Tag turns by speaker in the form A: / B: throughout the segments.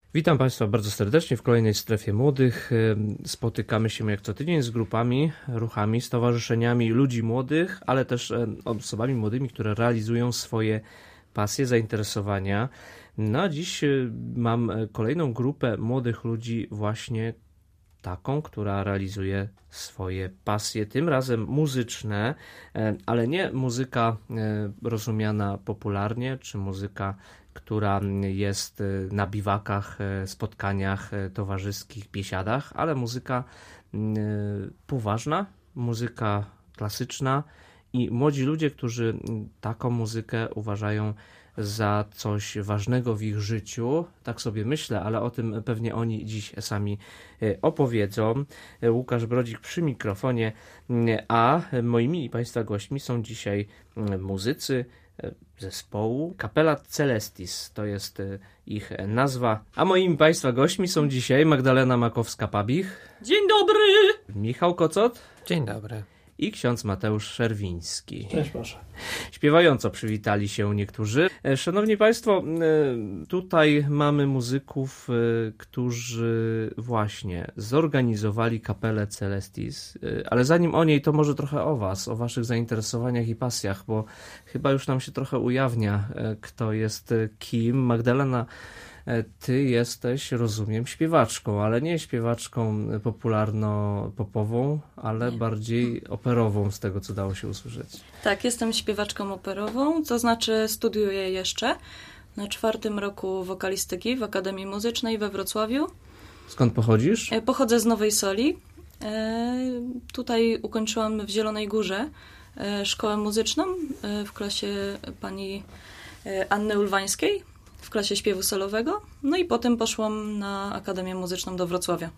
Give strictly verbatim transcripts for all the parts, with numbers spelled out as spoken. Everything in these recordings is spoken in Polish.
A: Witam Państwa bardzo serdecznie w kolejnej Strefie Młodych. Spotykamy się jak co tydzień z grupami, ruchami, stowarzyszeniami ludzi młodych, ale też osobami młodymi, które realizują swoje pasje, zainteresowania. No a dziś mam kolejną grupę młodych ludzi właśnie taką, która realizuje swoje pasje, tym razem muzyczne, ale nie muzyka rozumiana popularnie, czy muzyka, która jest na biwakach, spotkaniach towarzyskich, biesiadach, ale muzyka poważna, muzyka klasyczna i młodzi ludzie, którzy taką muzykę uważają za coś ważnego w ich życiu, tak sobie myślę, ale o tym pewnie oni dziś sami opowiedzą. Łukasz Brodzik przy mikrofonie, a moimi i Państwa gośćmi są dzisiaj muzycy zespołu Capella Celestis, to jest ich nazwa, a moimi Państwa gośćmi są dzisiaj Magdalena Makowska-Pabich.
B: Dzień dobry!
A: Michał Kocot.
C: Dzień dobry.
A: I ksiądz Mateusz Szerwiński.
D: Cześć, proszę.
A: Śpiewająco przywitali się niektórzy. Szanowni Państwo, tutaj mamy muzyków, którzy właśnie zorganizowali Capellę Celestis, ale zanim o niej, to może trochę o Was, o Waszych zainteresowaniach i pasjach, bo chyba już nam się trochę ujawnia, kto jest kim. Magdalena, ty jesteś, rozumiem, śpiewaczką, ale nie śpiewaczką popularno-popową, ale bardziej operową, z tego co dało się usłyszeć.
B: Tak, jestem śpiewaczką operową, to znaczy studiuję jeszcze na czwartym roku wokalistyki w Akademii Muzycznej we Wrocławiu.
A: Skąd pochodzisz?
B: Pochodzę z Nowej Soli. Tutaj ukończyłam w Zielonej Górze szkołę muzyczną w klasie pani Anny Ulwańskiej, w klasie śpiewu solowego, no i potem poszłam na Akademię Muzyczną do Wrocławia.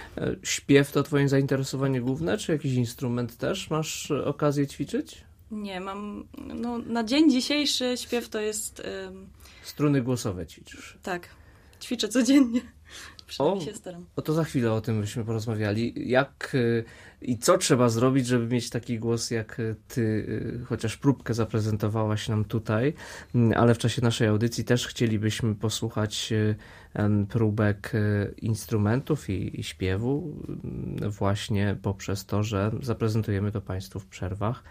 A: Śpiew to twoje zainteresowanie główne, czy jakiś instrument też masz okazję ćwiczyć?
B: Nie, mam, no na dzień dzisiejszy śpiew to jest... Ym...
A: Struny głosowe ćwiczysz?
B: Tak, ćwiczę codziennie.
A: O,
B: się staram.
A: O to za chwilę o tym byśmy porozmawiali. Jak i co trzeba zrobić, żeby mieć taki głos jak ty, chociaż próbkę zaprezentowałaś nam tutaj, ale w czasie naszej audycji też chcielibyśmy posłuchać próbek instrumentów i, i śpiewu właśnie poprzez to, że zaprezentujemy to Państwu w przerwach.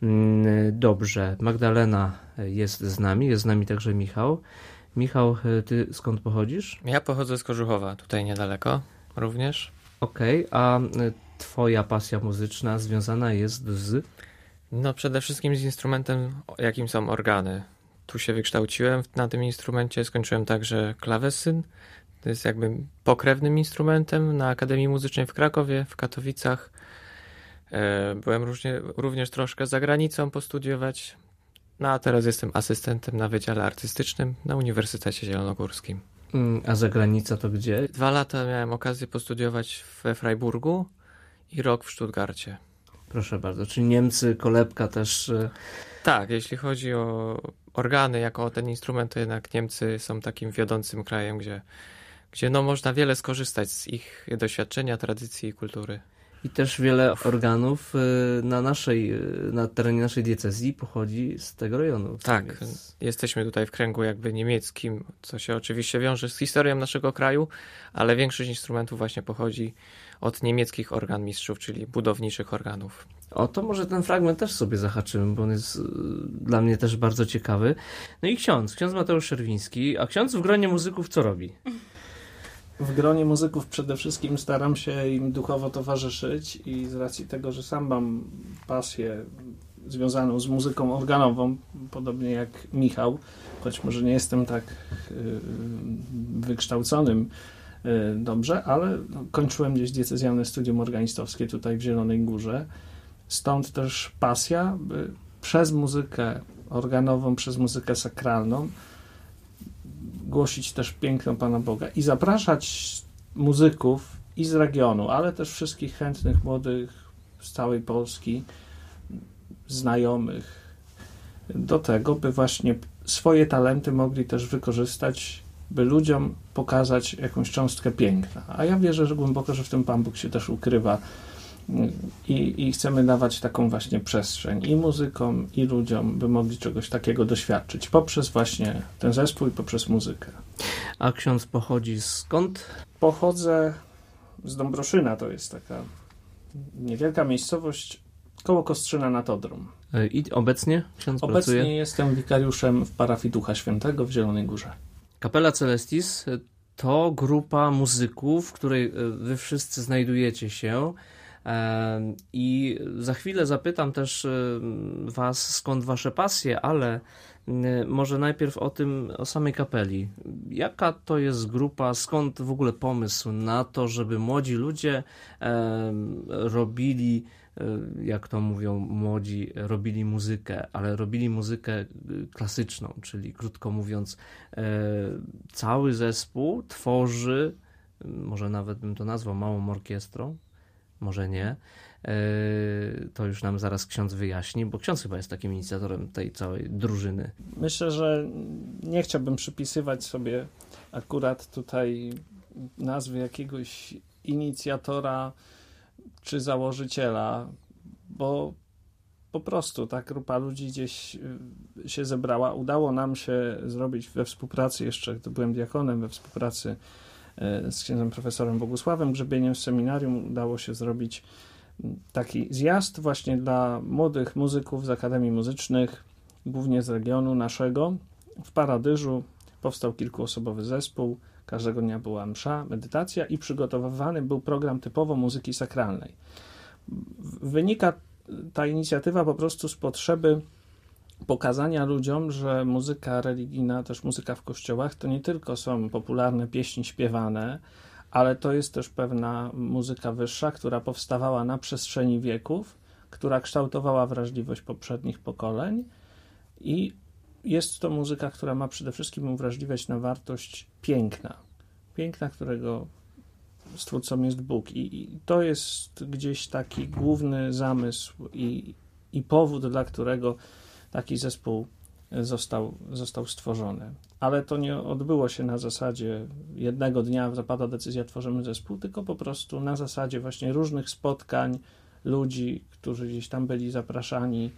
A: Dobrze, Magdalena jest z nami, jest z nami także Michał. Michał, ty skąd pochodzisz?
C: Ja pochodzę z Kożuchowa, tutaj niedaleko również.
A: Okej, okay, a twoja pasja muzyczna związana jest z?
C: No przede wszystkim z instrumentem, jakim są organy. Tu się wykształciłem na tym instrumencie, skończyłem także klawesyn. To jest jakby pokrewnym instrumentem na Akademii Muzycznej w Krakowie, w Katowicach. Byłem różnie, również troszkę za granicą postudiować. No a teraz jestem asystentem na Wydziale Artystycznym na Uniwersytecie Zielonogórskim.
A: A zagranica to gdzie?
C: Dwa lata miałem okazję postudiować we Freiburgu i rok w Stuttgarcie.
A: Proszę bardzo, czyli Niemcy, kolebka też...
C: Tak, jeśli chodzi o organy, jako o ten instrument, to jednak Niemcy są takim wiodącym krajem, gdzie, gdzie no można wiele skorzystać z ich doświadczenia, tradycji i kultury.
A: I też wiele organów na naszej, na terenie naszej diecezji pochodzi z tego rejonu.
C: Tak,
A: więc...
C: jesteśmy tutaj w kręgu jakby niemieckim, co się oczywiście wiąże z historią naszego kraju, ale większość instrumentów właśnie pochodzi od niemieckich organ mistrzów, czyli budowniczych organów.
A: O, to może ten fragment też sobie zahaczymy, bo on jest dla mnie też bardzo ciekawy. No i ksiądz, ksiądz Mateusz Szerwiński, a ksiądz w gronie muzyków co robi?
D: W gronie muzyków przede wszystkim staram się im duchowo towarzyszyć i z racji tego, że sam mam pasję związaną z muzyką organową, podobnie jak Michał, choć może nie jestem tak yy, wykształconym yy, dobrze, ale kończyłem gdzieś diecezjalne studium organistowskie tutaj w Zielonej Górze. Stąd też pasja by przez muzykę organową, przez muzykę sakralną głosić też piękno Pana Boga i zapraszać muzyków i z regionu, ale też wszystkich chętnych młodych z całej Polski, znajomych, do tego, by właśnie swoje talenty mogli też wykorzystać, by ludziom pokazać jakąś cząstkę piękna. A ja wierzę, że głęboko, że w tym Pan Bóg się też ukrywa I, I chcemy dawać taką właśnie przestrzeń i muzykom, i ludziom, by mogli czegoś takiego doświadczyć poprzez właśnie ten zespół i poprzez muzykę.
A: A ksiądz pochodzi skąd?
D: Pochodzę z Dąbroszyna, to jest taka niewielka miejscowość koło Kostrzyna nad Odrą.
A: I obecnie ksiądz
D: Obecnie
A: pracuje?
D: jestem wikariuszem w parafii Ducha Świętego w Zielonej Górze.
A: Kapela Celestis to grupa muzyków, w której wy wszyscy znajdujecie się. I za chwilę zapytam też was, skąd wasze pasje, ale może najpierw o tym, o samej kapeli. Jaka to jest grupa, skąd w ogóle pomysł na to, żeby młodzi ludzie robili, jak to mówią młodzi, robili muzykę, ale robili muzykę klasyczną, czyli krótko mówiąc, cały zespół tworzy, może nawet bym to nazwał małą orkiestrą, może nie, to już nam zaraz ksiądz wyjaśni, bo ksiądz chyba jest takim inicjatorem tej całej drużyny.
D: Myślę, że nie chciałbym przypisywać sobie akurat tutaj nazwy jakiegoś inicjatora czy założyciela, bo po prostu ta grupa ludzi gdzieś się zebrała. Udało nam się zrobić we współpracy, jeszcze gdy byłem diakonem, we współpracy z księdzem profesorem Bogusławem Grzebieniem z seminarium, udało się zrobić taki zjazd właśnie dla młodych muzyków z Akademii Muzycznych, głównie z regionu naszego. W Paradyżu powstał kilkuosobowy zespół, każdego dnia była msza, medytacja i przygotowywany był program typowo muzyki sakralnej. Wynika ta inicjatywa po prostu z potrzeby pokazania ludziom, że muzyka religijna, też muzyka w kościołach, to nie tylko są popularne pieśni śpiewane, ale to jest też pewna muzyka wyższa, która powstawała na przestrzeni wieków, która kształtowała wrażliwość poprzednich pokoleń i jest to muzyka, która ma przede wszystkim uwrażliwiać na wartość piękna. Piękna, którego stwórcą jest Bóg. I, i to jest gdzieś taki główny zamysł i, i powód, dla którego taki zespół został, został stworzony. Ale to nie odbyło się na zasadzie jednego dnia zapada decyzja, tworzymy zespół, tylko po prostu na zasadzie właśnie różnych spotkań ludzi, którzy gdzieś tam byli zapraszani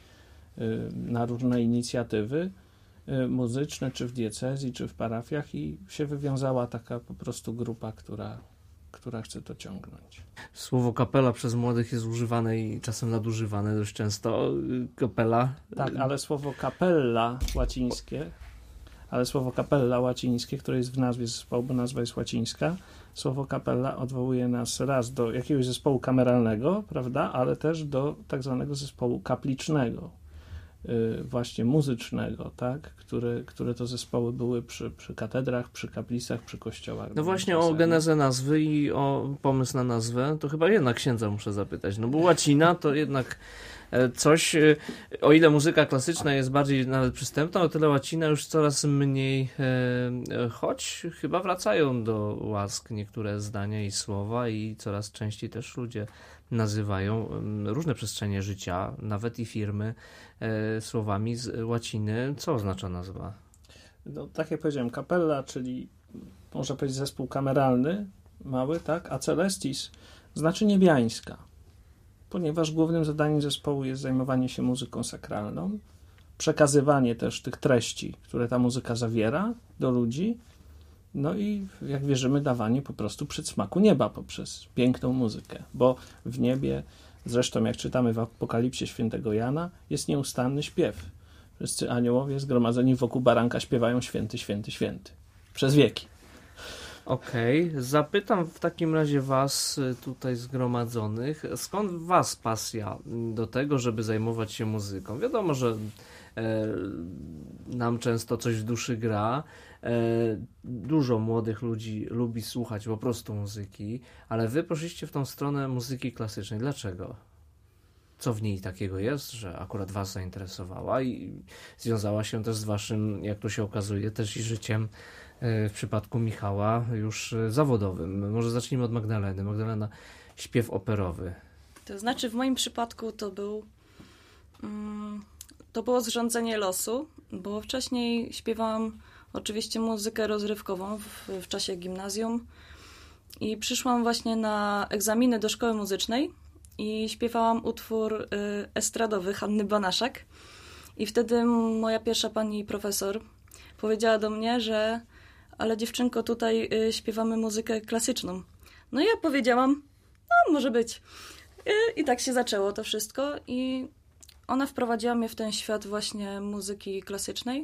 D: na różne inicjatywy muzyczne, czy w diecezji, czy w parafiach i się wywiązała taka po prostu grupa, która, która chce to ciągnąć.
A: Słowo kapela przez młodych jest używane i czasem nadużywane dość często. Kapela.
D: Tak, ale słowo capella łacińskie, ale słowo capella łacińskie, które jest w nazwie zespołu, bo nazwa jest łacińska, słowo capella odwołuje nas raz do jakiegoś zespołu kameralnego, prawda, ale też do tak zwanego zespołu kaplicznego, yy, właśnie muzycznego, tak, które, które to zespoły były przy, przy katedrach, przy kaplicach, przy kościołach.
A: No właśnie o genezę nazwy i o pomysł na nazwę, to chyba jednak księdza muszę zapytać, no bo łacina to jednak coś, o ile muzyka klasyczna jest bardziej nawet przystępna, o tyle łacina już coraz mniej, choć chyba wracają do łask niektóre zdania i słowa i coraz częściej też ludzie nazywają różne przestrzenie życia, nawet i firmy, słowami z łaciny. Co oznacza nazwa?
D: No, tak jak powiedziałem, kapella, czyli można powiedzieć zespół kameralny, mały, tak, a celestis znaczy niebiańska, ponieważ głównym zadaniem zespołu jest zajmowanie się muzyką sakralną, przekazywanie też tych treści, które ta muzyka zawiera do ludzi, no i jak wierzymy, dawanie po prostu przedsmaku nieba poprzez piękną muzykę, bo w niebie, zresztą jak czytamy w Apokalipsie świętego Jana, jest nieustanny śpiew. Wszyscy aniołowie zgromadzeni wokół baranka śpiewają święty, święty, święty. Przez wieki.
A: Okej, okay. Zapytam w takim razie was tutaj zgromadzonych, skąd was pasja do tego, żeby zajmować się muzyką? Wiadomo, że e, nam często coś w duszy gra, e, dużo młodych ludzi lubi słuchać po prostu muzyki, ale wy poszliście w tą stronę muzyki klasycznej. Dlaczego? Co w niej takiego jest, że akurat was zainteresowała i związała się też z waszym, jak to się okazuje, też i życiem w przypadku Michała już zawodowym. Może zacznijmy od Magdaleny. Magdalena, śpiew operowy.
B: To znaczy w moim przypadku to był mm, to było zrządzenie losu, bo wcześniej śpiewałam oczywiście muzykę rozrywkową w, w czasie gimnazjum i przyszłam właśnie na egzaminy do szkoły muzycznej i śpiewałam utwór estradowy Hanny Banaszak. I wtedy moja pierwsza pani profesor powiedziała do mnie, że ale dziewczynko, tutaj śpiewamy muzykę klasyczną. No i ja powiedziałam, no może być. I, i tak się zaczęło to wszystko i ona wprowadziła mnie w ten świat właśnie muzyki klasycznej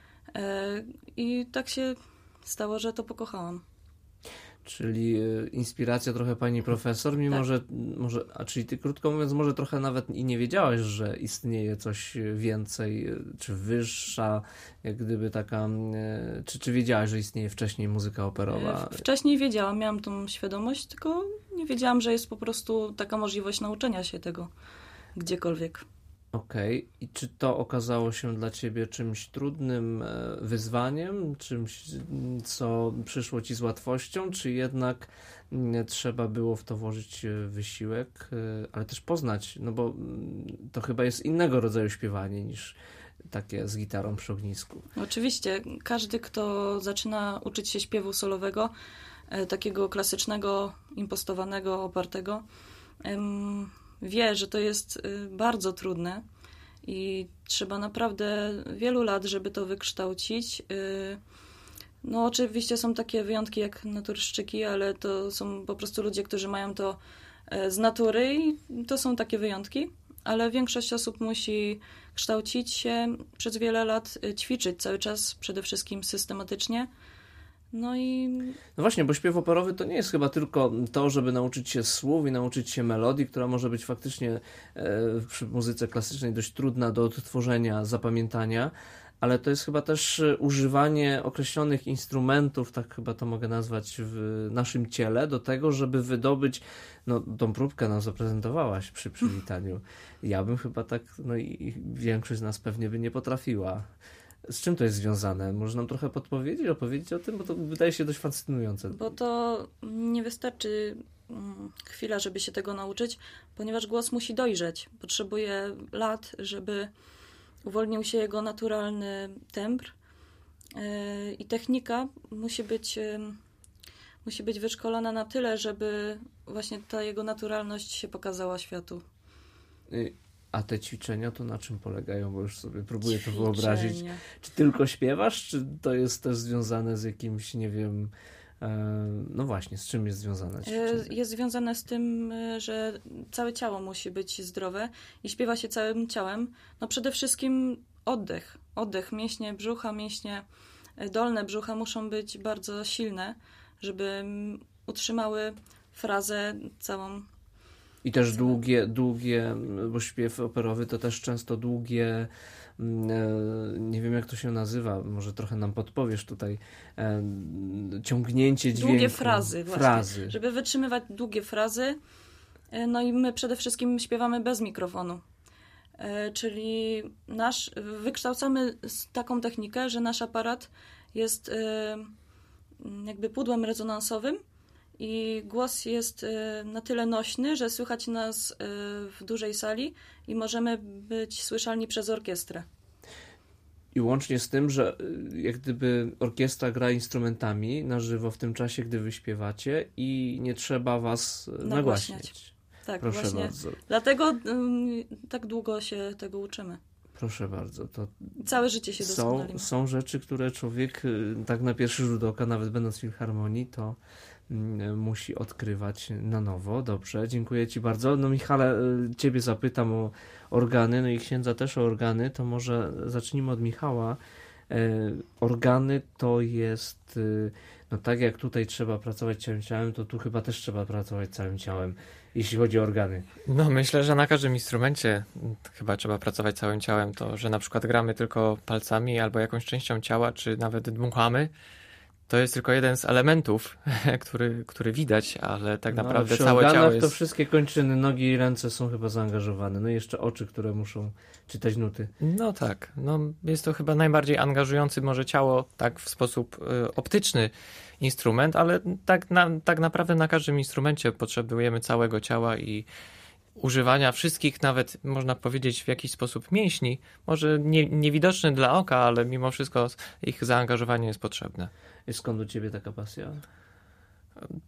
B: i tak się stało, że to pokochałam.
A: Czyli inspiracja trochę pani profesor, mimo
B: tak.
A: że, może, a czyli ty krótko mówiąc, może trochę nawet i nie wiedziałaś, że istnieje coś więcej, czy wyższa, jak gdyby taka, czy, czy wiedziałaś, że istnieje wcześniej muzyka operowa?
B: Wcześniej wiedziałam, miałam tą świadomość, tylko nie wiedziałam, że jest po prostu taka możliwość nauczenia się tego gdziekolwiek.
A: Okej. Okay. I czy to okazało się dla ciebie czymś trudnym wyzwaniem, czymś, co przyszło ci z łatwością, czy jednak trzeba było w to włożyć wysiłek, ale też poznać, no bo to chyba jest innego rodzaju śpiewanie niż takie z gitarą przy ognisku.
B: Oczywiście. Każdy, kto zaczyna uczyć się śpiewu solowego, takiego klasycznego, impostowanego, opartego, wie, że to jest bardzo trudne i trzeba naprawdę wielu lat, żeby to wykształcić. No oczywiście są takie wyjątki jak naturszczyki, ale to są po prostu ludzie, którzy mają to z natury i to są takie wyjątki, ale większość osób musi kształcić się przez wiele lat, ćwiczyć cały czas, przede wszystkim systematycznie. No i...
A: No właśnie, bo śpiew operowy to nie jest chyba tylko to, żeby nauczyć się słów i nauczyć się melodii, która może być faktycznie e, przy muzyce klasycznej dość trudna do odtworzenia, zapamiętania, ale to jest chyba też używanie określonych instrumentów, tak chyba to mogę nazwać, w naszym ciele, do tego, żeby wydobyć, no tą próbkę nam zaprezentowałaś przy przywitaniu. Ja bym chyba tak, no i większość z nas pewnie by nie potrafiła. Z czym to jest związane? Może nam trochę podpowiedzieć, opowiedzieć o tym, bo to wydaje się dość fascynujące.
B: Bo to nie wystarczy chwila, żeby się tego nauczyć, ponieważ głos musi dojrzeć. Potrzebuje lat, żeby uwolnił się jego naturalny tembr i technika musi być, musi być wyszkolona na tyle, żeby właśnie ta jego naturalność się pokazała światu.
A: A te ćwiczenia to na czym polegają? Bo już sobie próbuję
B: Ćwiczenia.
A: to wyobrazić. Czy tylko śpiewasz, czy to jest też związane z jakimś, nie wiem, no właśnie, z czym jest związane ćwiczenie?
B: Jest związane z tym, że całe ciało musi być zdrowe i śpiewa się całym ciałem. No przede wszystkim oddech. Oddech, mięśnie brzucha, mięśnie dolne brzucha muszą być bardzo silne, żeby utrzymały frazę całą.
A: I też długie, długie, bo śpiew operowy to też często długie, nie wiem jak to się nazywa, może trochę nam podpowiesz tutaj, ciągnięcie dźwięku.
B: Długie frazy właśnie,
A: frazy.
B: Żeby wytrzymywać długie frazy. No i my przede wszystkim śpiewamy bez mikrofonu. Czyli nasz, wykształcamy taką technikę, że nasz aparat jest jakby pudłem rezonansowym, i głos jest na tyle nośny, że słychać nas w dużej sali i możemy być słyszalni przez orkiestrę.
A: I łącznie z tym, że jak gdyby orkiestra gra instrumentami na żywo w tym czasie, gdy wy śpiewacie i nie trzeba was nagłaśniać.
B: Tak,
A: proszę
B: właśnie.
A: bardzo.
B: Dlatego um, tak długo się tego uczymy.
A: Proszę bardzo. To
B: całe życie się doskonalimy.
A: Są, są rzeczy, które człowiek tak na pierwszy rzut oka, nawet będąc w filharmonii, to musi odkrywać na nowo. Dobrze, dziękuję ci bardzo. No Michale, ciebie zapytam o organy, no i księdza też o organy, to może zacznijmy od Michała. Organy to jest, no tak jak tutaj trzeba pracować całym ciałem, to tu chyba też trzeba pracować całym ciałem, jeśli chodzi o organy.
C: No myślę, że na każdym instrumencie chyba trzeba pracować całym ciałem. To, że na przykład gramy tylko palcami albo jakąś częścią ciała, czy nawet dmuchamy, to jest tylko jeden z elementów, który, który widać, ale tak
A: no,
C: naprawdę
A: przy
C: całe ciało jest...
A: to wszystkie kończyny, nogi i ręce są chyba zaangażowane. No i jeszcze oczy, które muszą czytać nuty.
C: No tak, no jest to chyba najbardziej angażujący może ciało tak w sposób y, optyczny instrument, ale tak, na, tak naprawdę na każdym instrumencie potrzebujemy całego ciała i używania wszystkich, nawet można powiedzieć w jakiś sposób mięśni, może nie, niewidoczny dla oka, ale mimo wszystko ich zaangażowanie jest potrzebne.
A: I skąd u ciebie taka pasja?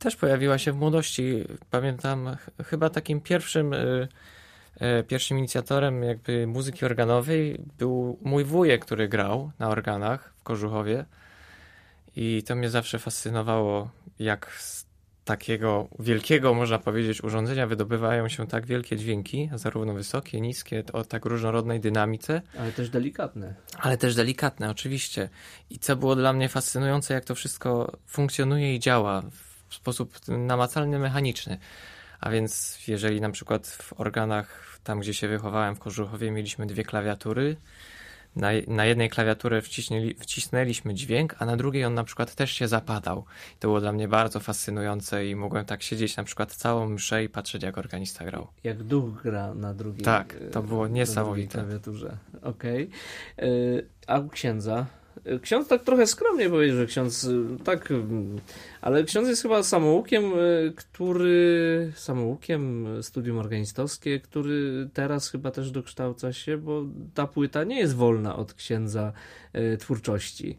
C: Też pojawiła się w młodości. Pamiętam ch- chyba takim pierwszym, y, y, pierwszym inicjatorem jakby muzyki organowej był mój wujek, który grał na organach w Kożuchowie. I to mnie zawsze fascynowało, jak z takiego wielkiego, można powiedzieć, urządzenia wydobywają się tak wielkie dźwięki, zarówno wysokie, niskie, o tak różnorodnej dynamice.
A: Ale też delikatne.
C: Ale też delikatne, oczywiście. I co było dla mnie fascynujące, jak to wszystko funkcjonuje i działa w sposób namacalny, mechaniczny. A więc jeżeli na przykład w organach, tam gdzie się wychowałem w Kożuchowie, mieliśmy dwie klawiatury, na, na jednej klawiaturze wciśnęli, wcisnęliśmy dźwięk, a na drugiej on na przykład też się zapadał. To było dla mnie bardzo fascynujące i mogłem tak siedzieć na przykład całą mszę i patrzeć, jak organista grał.
A: Jak duch gra na drugiej
C: Tak, to było
A: na
C: niesamowite.
A: drugiej klawiaturze. Okej. Okay. A u księdza? Ksiądz tak trochę skromnie powiedział, że ksiądz tak, ale ksiądz jest chyba samoukiem, który, samoukiem, studium organistowskie, który teraz chyba też dokształca się, bo ta płyta nie jest wolna od księdza twórczości.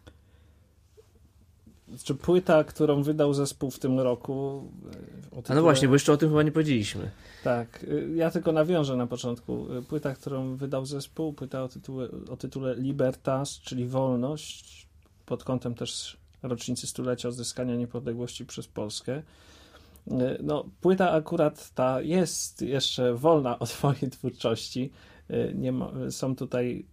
D: Czy płyta, którą wydał zespół w tym roku... Tytule...
A: A no właśnie, bo jeszcze o tym chyba nie powiedzieliśmy.
D: Tak, ja tylko nawiążę na początku. Płyta, którą wydał zespół, płyta o tytule, o tytule Libertas, czyli wolność, pod kątem też rocznicy stulecia odzyskania niepodległości przez Polskę. No, płyta akurat ta jest jeszcze wolna od mojej twórczości. Nie ma, są tutaj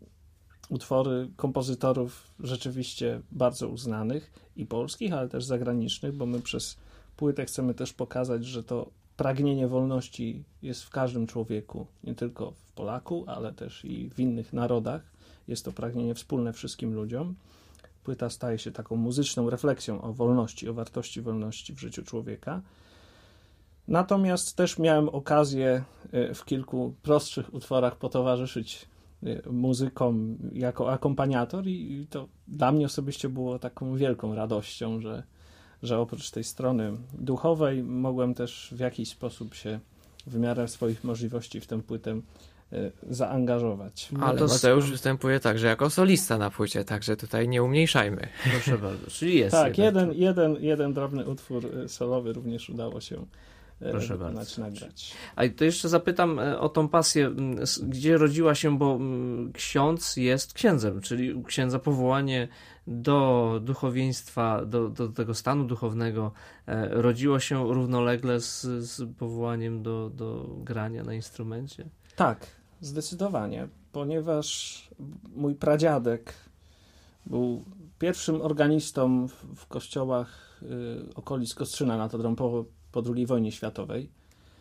D: utwory kompozytorów rzeczywiście bardzo uznanych i polskich, ale też zagranicznych, bo my przez płytę chcemy też pokazać, że to pragnienie wolności jest w każdym człowieku, nie tylko w Polaku, ale też i w innych narodach. Jest to pragnienie wspólne wszystkim ludziom. Płyta staje się taką muzyczną refleksją o wolności, o wartości wolności w życiu człowieka. Natomiast też miałem okazję w kilku prostszych utworach potowarzyszyć muzykom jako akompaniator i to dla mnie osobiście było taką wielką radością, że, że oprócz tej strony duchowej mogłem też w jakiś sposób się w miarę swoich możliwości w tę płytę zaangażować.
C: No ale Mateusz występuje także jako solista na płycie, także tutaj nie umniejszajmy.
A: Proszę bardzo, czyli jest.
D: Tak, jeden, jeden, jeden drobny utwór solowy również udało się
A: Proszę
D: wykonać,
A: bardzo.
D: nagrać.
A: A to jeszcze zapytam o tą pasję, gdzie rodziła się, bo ksiądz jest księdzem, czyli u księdza powołanie do duchowieństwa, do, do tego stanu duchownego rodziło się równolegle z, z powołaniem do, do grania na instrumencie?
D: Tak, zdecydowanie, ponieważ mój pradziadek był pierwszym organistą w, w kościołach y, okolic Kostrzyna nad Odrą po, po drugiej wojnie światowej,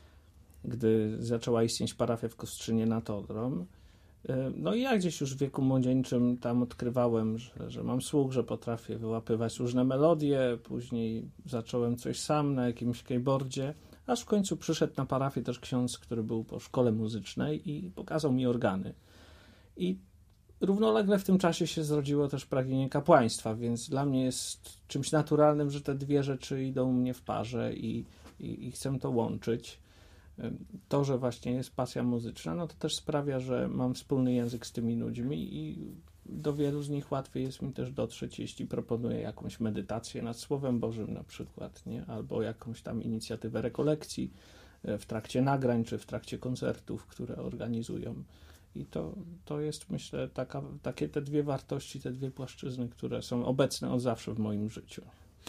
D: gdy zaczęła istnieć parafia w Kostrzynie nad Odrą. Y, no i ja gdzieś już w wieku młodzieńczym tam odkrywałem, że, że mam słuch, że potrafię wyłapywać różne melodie, później zacząłem coś sam na jakimś keyboardzie, aż w końcu przyszedł na parafię też ksiądz, który był po szkole muzycznej i pokazał mi organy. I równolegle w tym czasie się zrodziło też pragnienie kapłaństwa, więc dla mnie jest czymś naturalnym, że te dwie rzeczy idą mnie w parze i, i, i chcę to łączyć. To, że właśnie jest pasja muzyczna, no to też sprawia, że mam wspólny język z tymi ludźmi i do wielu z nich łatwiej jest mi też dotrzeć, jeśli proponuję jakąś medytację nad Słowem Bożym na przykład, nie? Albo jakąś tam inicjatywę rekolekcji w trakcie nagrań, czy w trakcie koncertów, które organizują. I to, to jest, myślę, taka, takie te dwie wartości, te dwie płaszczyzny, które są obecne od zawsze w moim życiu.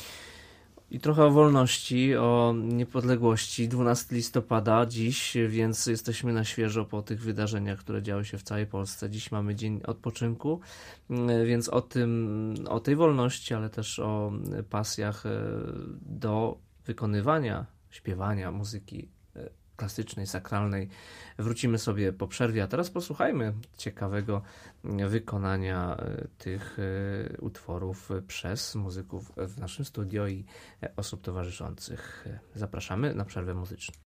A: I trochę o wolności, o niepodległości. dwunastego listopada dziś, więc jesteśmy na świeżo po tych wydarzeniach, które działy się w całej Polsce. Dziś mamy dzień odpoczynku, więc o tym, o tej wolności, ale też o pasjach do wykonywania, śpiewania muzyki klasycznej, sakralnej wrócimy sobie po przerwie, a teraz posłuchajmy ciekawego wykonania tych utworów przez muzyków w naszym studio i osób towarzyszących. Zapraszamy na przerwę muzyczną.